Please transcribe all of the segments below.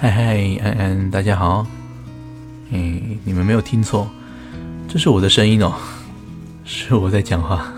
嗨嗨，安安，大家好。你们没有听错，这是我的声音哦，是我在讲话。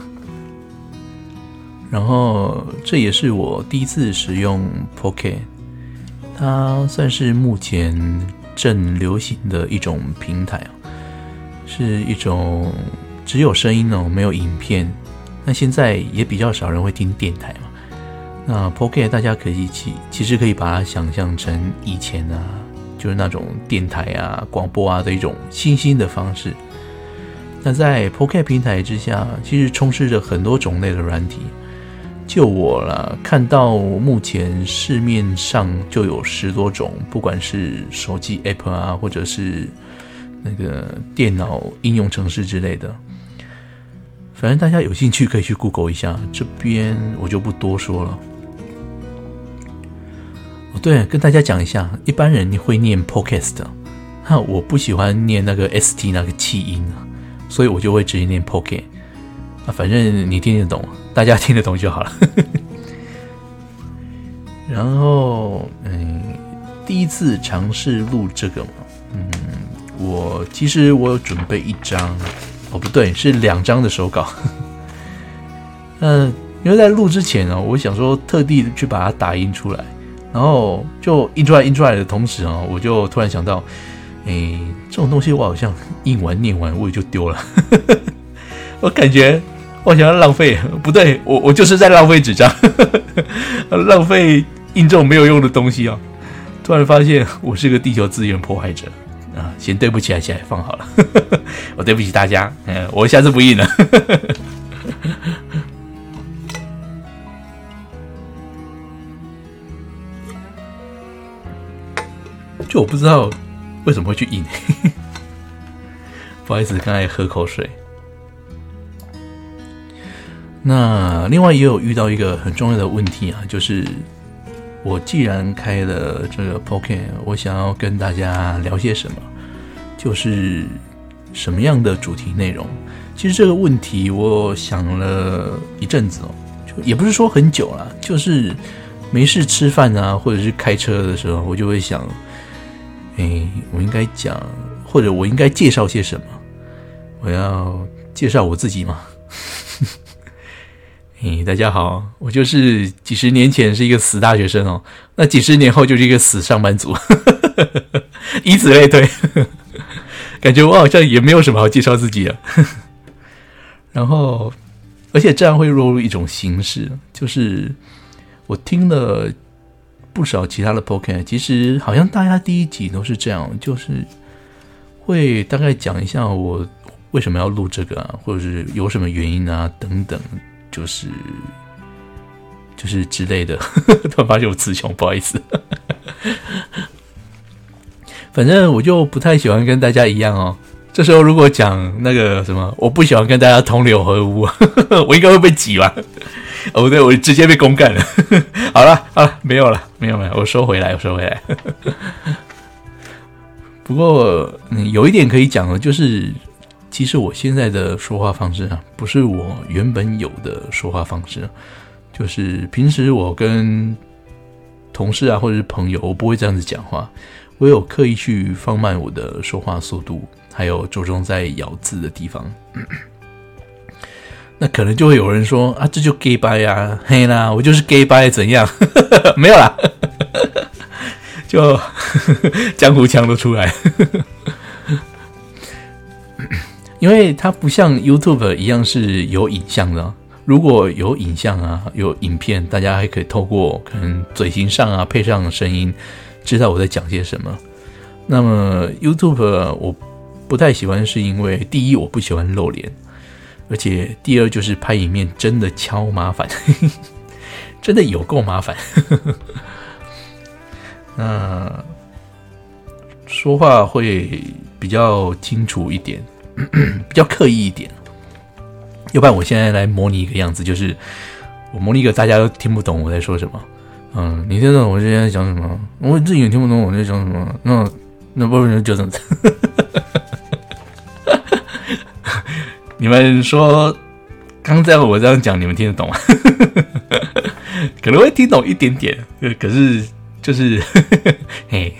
然后这也是我第一次使用 Pocket， 它算是目前正流行的一种平台，是一种只有声音哦，没有影片。那现在也比较少人会听电台嘛。那 Pocket 大家其实可以把它想象成以前啊，就是那种电台啊、广播啊的一种新兴的方式。那在 Pocket 平台之下，其实充斥着很多种类的软体。就我啦，看到目前市面上就有10多种，不管是手机 App 啊，或者是那个电脑应用程式之类的。反正大家有兴趣可以去 Google 一下，这边我就不多说了。对，跟大家讲一下，一般人会念 Podcast， 我不喜欢念那个 ST 那个气音，所以我就会直接念 Pocket。反正你听得懂，大家听得懂就好了。然后，第一次尝试录这个嘛，其实我有准备1张，不对，是2张的手稿。因为在录之前我想说特地去把它打印出来。然后就印出来的同时我就突然想到，这种东西我好像印完念完我也就丢了。我感觉我想要浪费，不对，我就是在浪费纸张，浪费印这种没有用的东西突然发现我是个地球资源破坏者先对不起来，起来放好了。我对不起大家，我下次不印了。就我不知道为什么会去印。不好意思，刚才喝口水。那另外也有遇到一个很重要的问题就是我既然开了这个 Pocket， 我想要跟大家聊些什么，就是什么样的主题内容。其实这个问题我想了一阵子就也不是说很久啦，就是没事吃饭或者是开车的时候，我就会想我应该讲，或者我应该介绍些什么？我要介绍我自己吗？大家好，我就是几十年前是一个死大学生那几十年后就是一个死上班族。以此类推。感觉我好像也没有什么好介绍自己的。然后，而且这样会落入一种形式，就是我听了不少其他的 podcast， 其实好像大家第一集都是这样，就是会大概讲一下我为什么要录这个或者是有什么原因等等，就是之类的。突然发现我词穷，不好意思。反正我就不太喜欢跟大家一样这时候如果讲那个什么，我不喜欢跟大家同流合污，我应该会被挤吧？不对，我直接被公干了。好了，没有了，我收回来。不过有一点可以讲的，就是其实我现在的说话方式不是我原本有的说话方式，就是平时我跟同事或者是朋友，我不会这样子讲话，我有刻意去放慢我的说话速度，还有着重在咬字的地方。那可能就会有人说这就 gay 掰嘿啦，我就是 gay 掰怎样？没有啦，就江湖腔都出来。因为它不像 YouTube 一样是有影像的，如果有影像有影片，大家还可以透过可能嘴型上配上声音，知道我在讲些什么。那么 YouTube 我不太喜欢，是因为第一我不喜欢露脸，而且第二就是拍影片真的超麻烦。真的有够麻烦。那说话会比较清楚一点，比较刻意一点。要不然我现在来模拟一个样子，就是我模拟一个大家都听不懂我在说什么。你听得懂我现在在讲什么？我自己也听不懂我在讲什么。那不然就这样子。你们说刚才我这样讲，你们听得懂吗？可能会听懂一点点，可是就是嘿，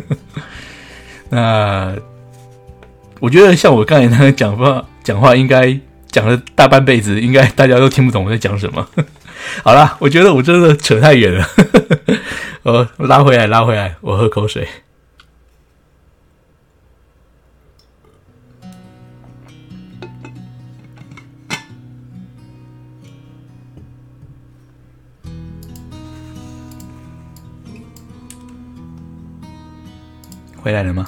那我觉得像我刚才那样讲话应该讲了大半辈子，应该大家都听不懂我在讲什么。好啦，我觉得我真的扯太远了，拉回来，我喝口水。回来了吗？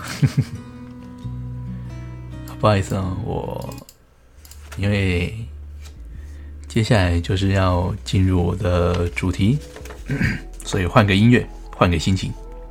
不好意思啊，因为接下来就是要进入我的主题，所以换个音乐，换个心情。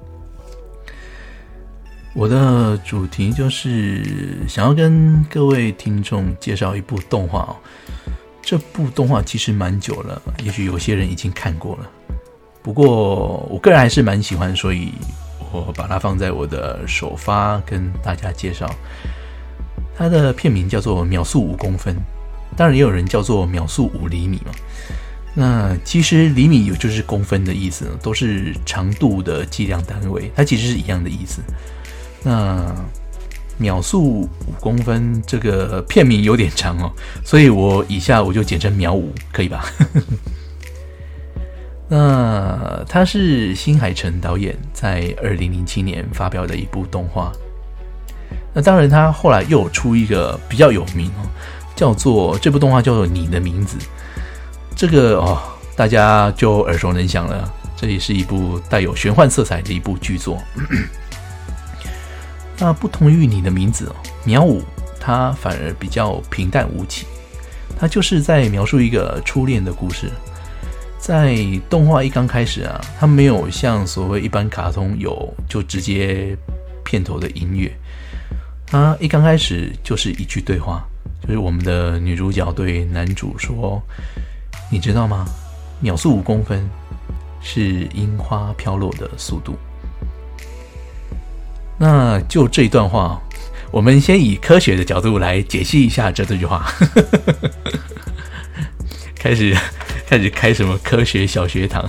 我的主题就是想要跟各位听众介绍一部动画哦。这部动画其实蛮久了，也许有些人已经看过了，不过我个人还是蛮喜欢，所以我把它放在我的首发跟大家介绍。它的片名叫做秒速5公分，当然也有人叫做秒速5厘米嘛。那其实厘米也就是公分的意思，都是长度的计量单位，它其实是一样的意思。那秒速5公分这个片名有点长哦，所以我以下我就简称秒5，可以吧？那它是新海诚导演在2007年发表的一部动画。那当然他后来又有出一个比较有名哦，这部动画叫做你的名字。这个大家就耳熟能详了，这也是一部带有玄幻色彩的一部剧作。那不同于你的名字秒5它反而比较平淡无奇，它就是在描述一个初恋的故事。在动画一刚开始啊，它没有像所谓一般卡通有就直接片头的音乐，它一刚开始就是一句对话，就是我们的女主角对男主说：“你知道吗？秒速5公分是樱花飘落的速度。”那就这一段话，我们先以科学的角度来解析一下这句话。开始开什么科学小学堂？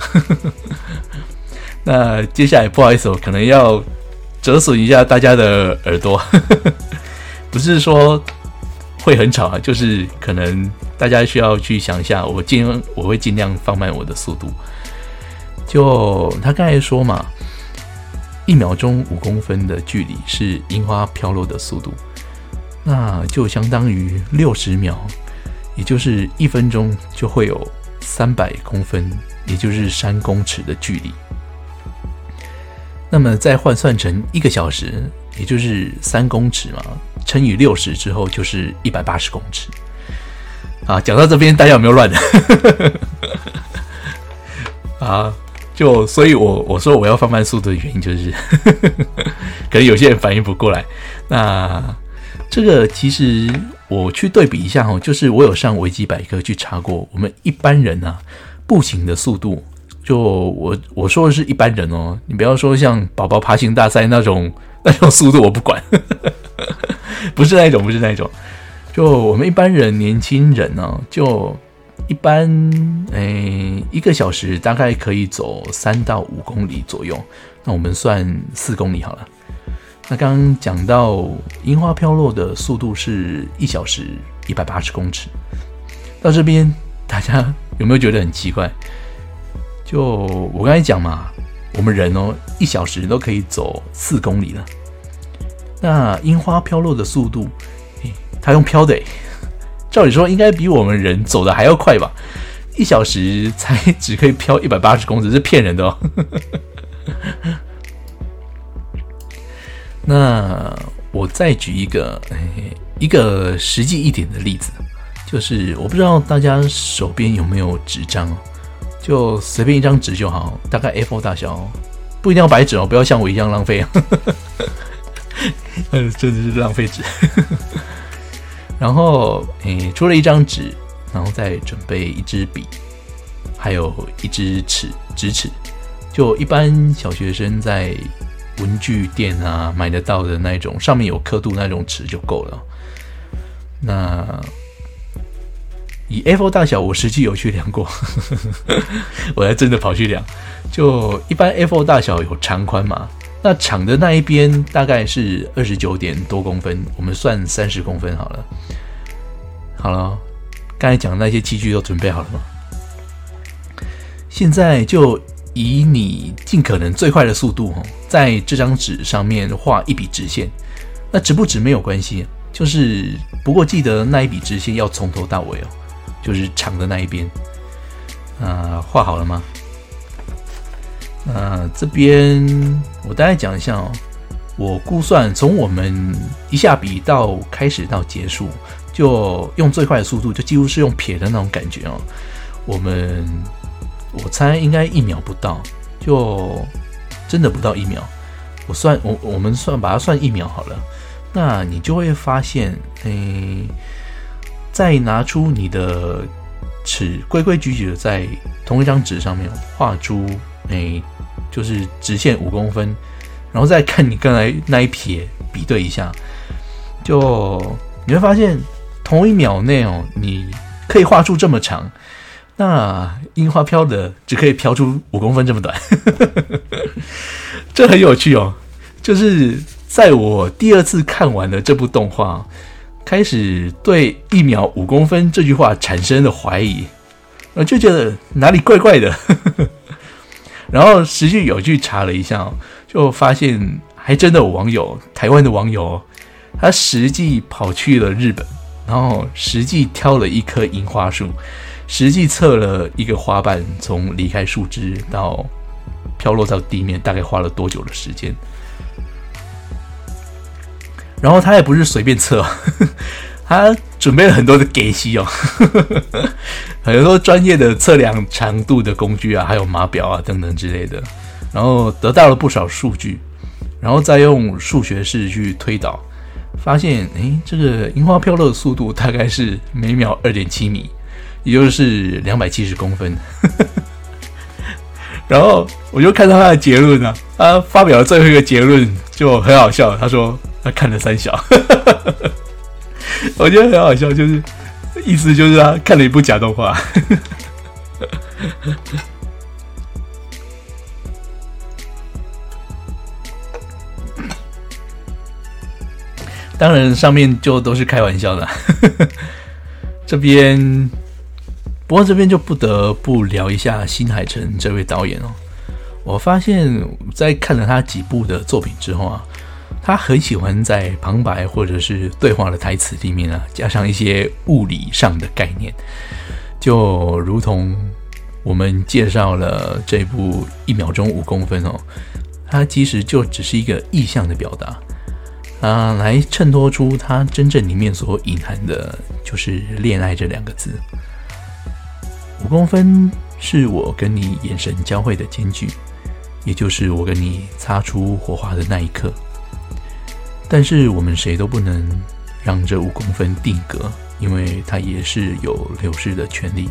那接下来不好意思，我可能要折损一下大家的耳朵，不是说会很吵啊，就是可能大家需要去想一下，我会尽量放慢我的速度。就他刚才说嘛，1秒钟5公分的距离是樱花飘落的速度，那就相当于60秒，也就是1分钟就会有300公分，也就是3公尺的距离。那么再换算成1个小时，也就是3公尺嘛，乘以60之后就是180公尺。啊，讲到这边大家有没有乱的？啊，所以我说我要放慢速度的原因就是，可能有些人反应不过来。那这个其实我去对比一下就是我有上维基百科去查过，我们一般人啊步行的速度，就我说的是一般人哦，你不要说像宝宝爬行大赛那种速度我不管，不是那一种，就我们一般人年轻人呢，就一般1个小时大概可以走3到5公里左右，那我们算4公里好了。那刚刚讲到樱花飘落的速度是1小时180公尺，到这边大家有没有觉得很奇怪？就我刚才讲嘛，我们人1小时都可以走4公里了，那樱花飘落的速度，它用飘的照理说应该比我们人走的还要快吧？1小时才只可以飘180公尺，是骗人的哦。那我再举一个实际一点的例子，就是我不知道大家手边有没有纸张，就随便一张纸就好，大概 A4 大小，不一定要白纸不要像我一样浪费真的是浪费纸。然后除了一张纸，然后再准备一支笔，还有一支直尺，就一般小学生在文具店啊买得到的那种上面有刻度那种尺就够了。那以 A4 大小我实际有去量过，我还真的跑去量， 就一般 A4 大小有长宽嘛，那长的那一边大概是29点多公分，我们算30公分好了。好了，刚才讲的那些器具都准备好了吗？现在就以你尽可能最快的速度，在这张纸上面画一笔直线。那直不直没有关系，就是不过记得那一笔直线要从头到尾就是长的那一边。画好了吗？这边我大概讲一下我估算从我们一下笔到开始到结束，就用最快的速度，就几乎是用撇的那种感觉我猜应该1秒不到，就真的不到1秒。我们把它算1秒好了。那你就会发现，再拿出你的尺，规规矩矩的在同一张纸上面画出，就是直线5公分，然后再看你刚才那一撇比对一下，就你会发现同1秒内你可以画出这么长。那樱花飘的只可以飘出5公分这么短，这很有趣就是在我第2次看完了这部动画，开始对1秒5公分这句话产生了怀疑，我就觉得哪里怪怪的。然后实际有去查了一下就发现还真的有台湾的网友他实际跑去了日本，然后实际挑了一棵樱花树，实际测了一个花瓣从离开树枝到飘落到地面大概花了多久的时间。然后他也不是随便测他准备了很多的给息很多专业的测量长度的工具还有码表等等之类的，然后得到了不少数据，然后再用数学式去推导，发现这个樱花飘落的速度大概是每秒 2.7 米，也就是270公分然后我就看到他的结论他发表了最后一个结论就很好笑，他说他看了3小我觉得很好笑，就是意思就是他看了一部假动画当然上面就都是开玩笑的不过这边就不得不聊一下新海诚这位导演我发现在看了他几部的作品之后他很喜欢在旁白或者是对话的台词里面加上一些物理上的概念，就如同我们介绍了这部1秒钟5公分它其实就只是一个意象的表达来衬托出它真正里面所隐含的就是恋爱这2个字。5公分是我跟你眼神交汇的间距，也就是我跟你擦出火花的那一刻，但是我们谁都不能让这5公分定格，因为它也是有流失的权利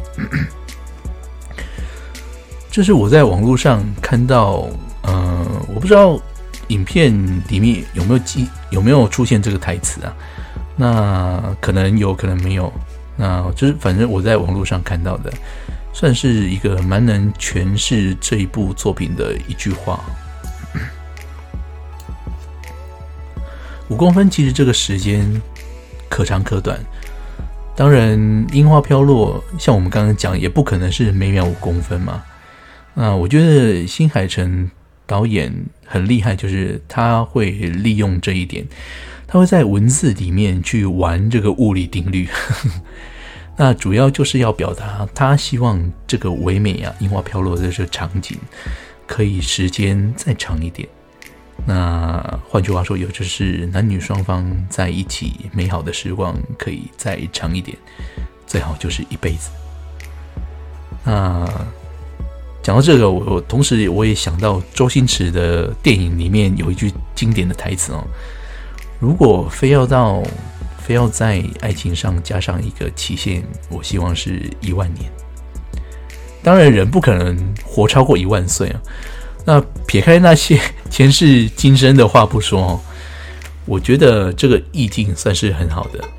这是我在网络上看到我不知道影片里面有没有出现这个台词那可能有可能没有，那就是反正我在网络上看到的，算是一个蛮能诠释这一部作品的一句话。5公分其实这个时间可长可短，当然樱花飘落像我们刚刚讲也不可能是每秒5公分嘛。那我觉得新海诚导演很厉害，就是他会利用这一点，他会在文字里面去玩这个物理定律那主要就是要表达他希望这个唯美樱花飘落的这个场景可以时间再长一点，那换句话说，也就是男女双方在一起美好的时光可以再长一点，最好就是一辈子。那讲到这个，我同时我也想到周星驰的电影里面有一句经典的台词如果非要在爱情上加上一个期限，我希望是10000年。当然人不可能活超过10000岁那撇开那些前世今生的话不说我觉得这个意境算是很好的。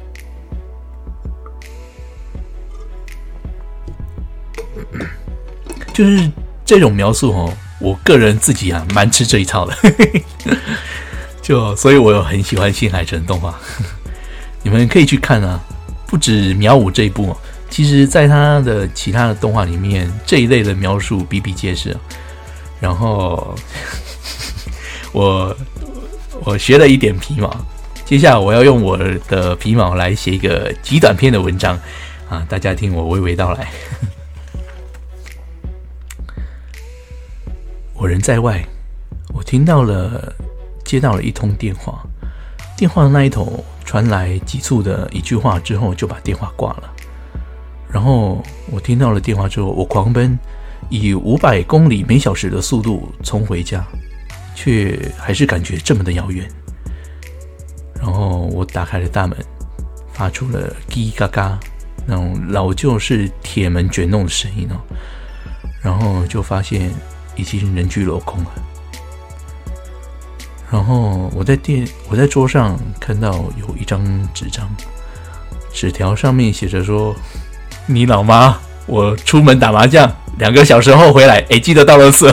就是这种描述我个人自己蛮吃这一套的，所以我很喜欢新海诚动画，你们可以去看啊，不止苗五这一部，其实在他的其他的动画里面，这一类的描述比比皆是。然后我学了一点皮毛，接下来我要用我的皮毛来写一个极短篇的文章啊，大家听我娓娓道来。我人在外，我接到了一通电话，电话的那一头传来急促的一句话之后，就把电话挂了。然后我听到了电话之后，我狂奔，以500公里每小时的速度冲回家，却还是感觉这么的遥远。然后我打开了大门，发出了叽嘎嘎那种老旧式铁门卷动的声音哦，然后就发现已经人去楼空了。然后我在桌上看到有一张纸张，纸条上面写着说：“你老妈，我出门打麻将，2个小时后回来，记得倒垃圾。”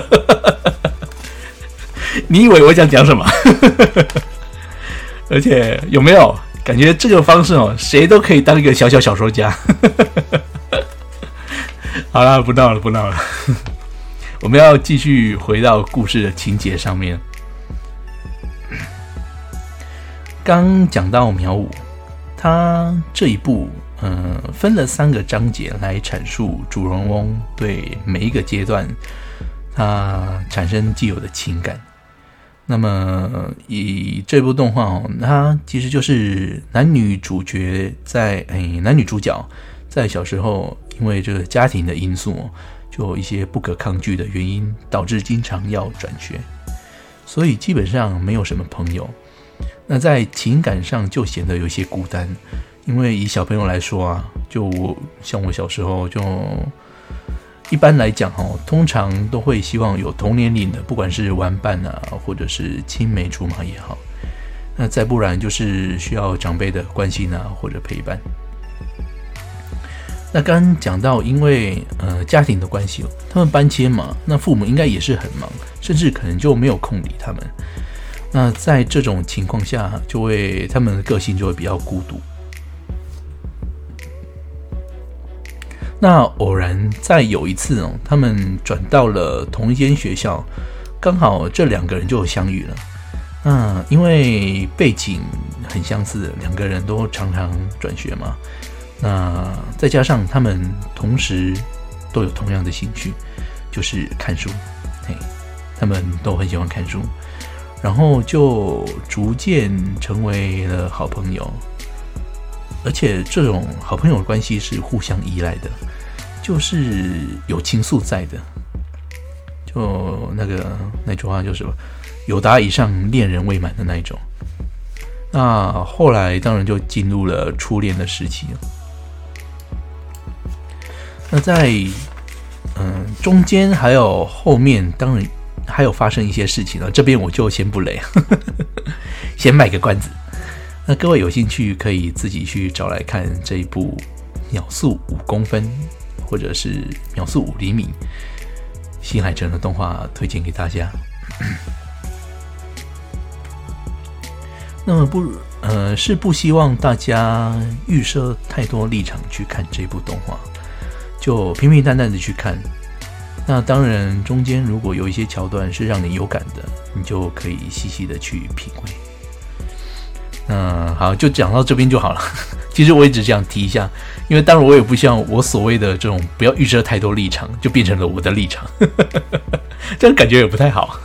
你以为我想讲什么？而且有没有感觉这个方式谁都可以当一个小说家？好啦，不闹了，我们要继续回到故事的情节上面。刚讲到苗五，他这一部分了3个章节来阐述主人翁对每一个阶段他产生既有的情感。那么以这部动画它其实就是男女主角在小时候因为这个家庭的因素，就有一些不可抗拒的原因，导致经常要转学，所以基本上没有什么朋友。那在情感上就显得有些孤单，因为以小朋友来说像我小时候就一般来讲通常都会希望有同年龄的，不管是玩伴或者是青梅竹马也好，那再不然就是需要长辈的关心或者陪伴。那刚刚讲到因为家庭的关系他们搬迁嘛，那父母应该也是很忙，甚至可能就没有空理他们。那在这种情况下，他们的个性就会比较孤独。那偶然在有一次他们转到了同一间学校，刚好这2个人就相遇了。那因为背景很相似，2个人都常常转学嘛，那再加上他们同时都有同样的兴趣，就是看书，他们都很喜欢看书，然后就逐渐成为了好朋友。而且这种好朋友的关系是互相依赖的，就是有情愫在的。就那句话就是有达以上恋人未满的那一种。那后来当然就进入了初恋的时期了。那在中间还有后面，当然还有发生一些事情了，这边我就先不雷，先卖个关子。那各位有兴趣可以自己去找来看这一部秒速5公分或者是秒速5厘米新海诚的动画，推荐给大家。那么不希望大家预设太多立场去看这部动画，就平平淡淡的去看。那当然中间如果有一些桥段是让你有感的，你就可以细细的去品味。好，就讲到这边就好了。其实我也只想提一下，因为当然我也不希望我所谓的这种不要预设太多立场，就变成了我的立场，这样感觉也不太好。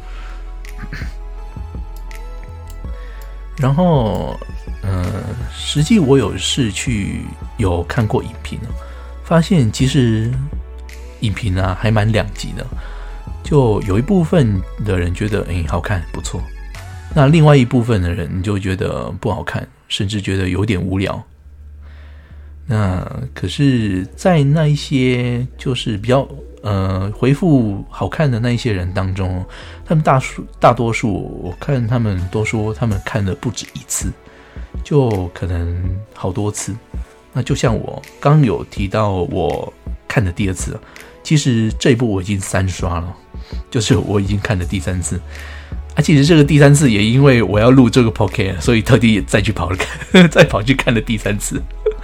然后，实际我有看过影评，发现其实影评还蛮两极的，就有一部分的人觉得好看不错。那另外一部分的人你就觉得不好看，甚至觉得有点无聊。那可是在那一些就是比较回复好看的那一些人当中，他们大多数我看他们都说他们看了不止1次，就可能好多次。那就像我刚有提到我看的第2次， 其实这一部我已经3刷了，就是我已经看了第3次。其实这个第3次也因为我要录这个 podcast， 所以特地再跑去看了第3次。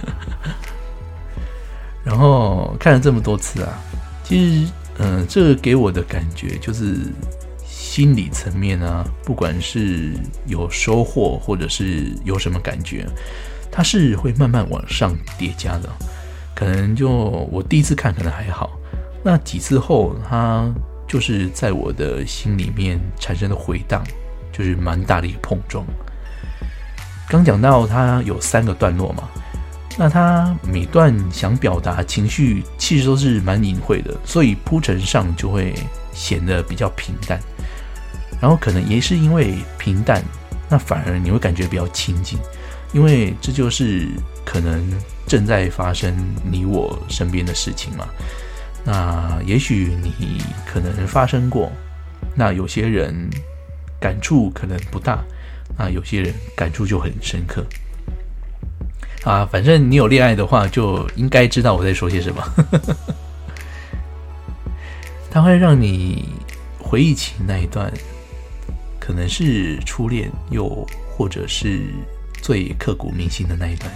然后看了这么多次啊，其实这个给我的感觉就是心理层面啊，不管是有收获或者是有什么感觉，它是会慢慢往上叠加的。可能就我第一次看可能还好，那几次后它就是在我的心里面产生的回荡，就是蛮大的一个碰撞。刚讲到它有3个段落嘛，那它每段想表达情绪其实都是蛮隐晦的，所以铺陈上就会显得比较平淡。然后可能也是因为平淡，那反而你会感觉比较亲近，因为这就是可能正在发生你我身边的事情嘛。那也许你可能发生过，那有些人感触可能不大，那有些人感触就很深刻啊。反正你有恋爱的话，就应该知道我在说些什么。它会让你回忆起那一段，可能是初恋，又或者是最刻骨铭心的那一段。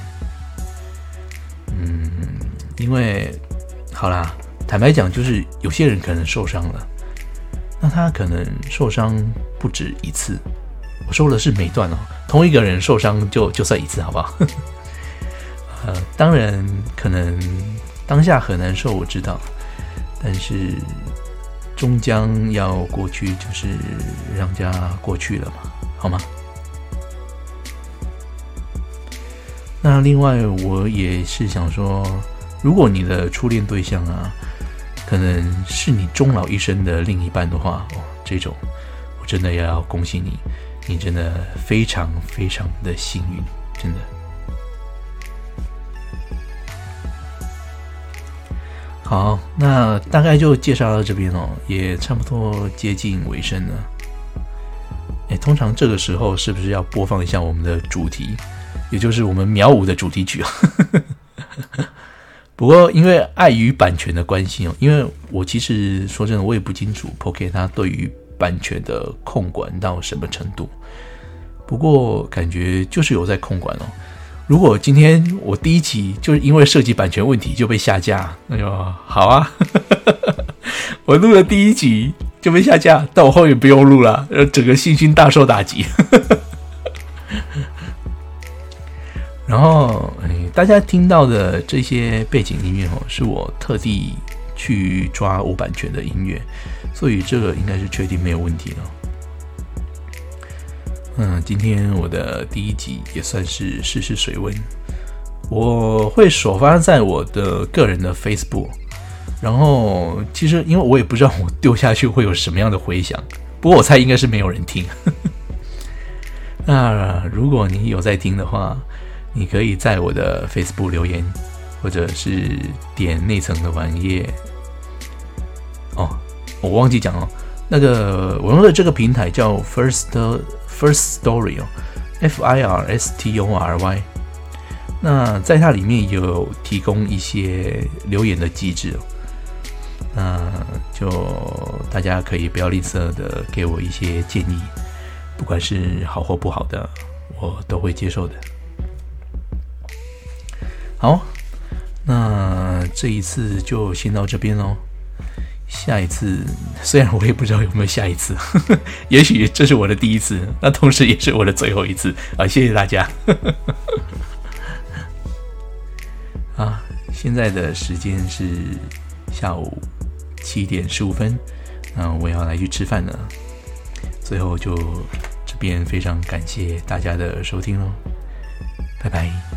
因为好啦，坦白讲，就是有些人可能受伤了，那他可能受伤不止一次。我说的是每段哦，同一个人受伤就算一次，好不好？当然可能当下很难受，我知道，但是终将要过去，就是让家过去了嘛，好吗？那另外我也是想说，如果你的初恋对象啊，可能是你终老一生的另一半的话，这种我真的要恭喜你，你真的非常非常的幸运，真的。好，那大概就介绍到这边哦，也差不多接近尾声了。通常这个时候是不是要播放一下我们的主题，也就是我们秒舞的主题曲啊？不过因为碍于版权的关系哦，因为我其实说真的，我也不清楚 Pocket 它对于版权的控管到什么程度。不过感觉就是有在控管哦。如果今天我第一期就是因为涉及版权问题就被下架，那就好啊。我录了第一集就被下架，但我后面不用录了，整个信心大受打击。然后大家听到的这些背景音乐是我特地去抓无版权的音乐，所以这个应该是确定没有问题了。今天我的第一集也算是试试水温，我会首发在我的个人的 Facebook， 然后其实因为我也不知道我丢下去会有什么样的回响，不过我猜应该是没有人听。那如果你有在听的话，你可以在我的 Facebook 留言，或者是点内层的网页。我忘记讲哦，那个我用的这个平台叫 First Story FIRSTORY。那在它里面有提供一些留言的机制那就大家可以不要吝啬的给我一些建议，不管是好或不好的，我都会接受的。好，那这一次就先到这边咯。下一次虽然我也不知道有没有下一次，也许这是我的第一次，那同时也是我的最后一次啊！谢谢大家。啊，现在的时间是下午7点15分，我要来去吃饭了。最后就这边非常感谢大家的收听咯，拜拜。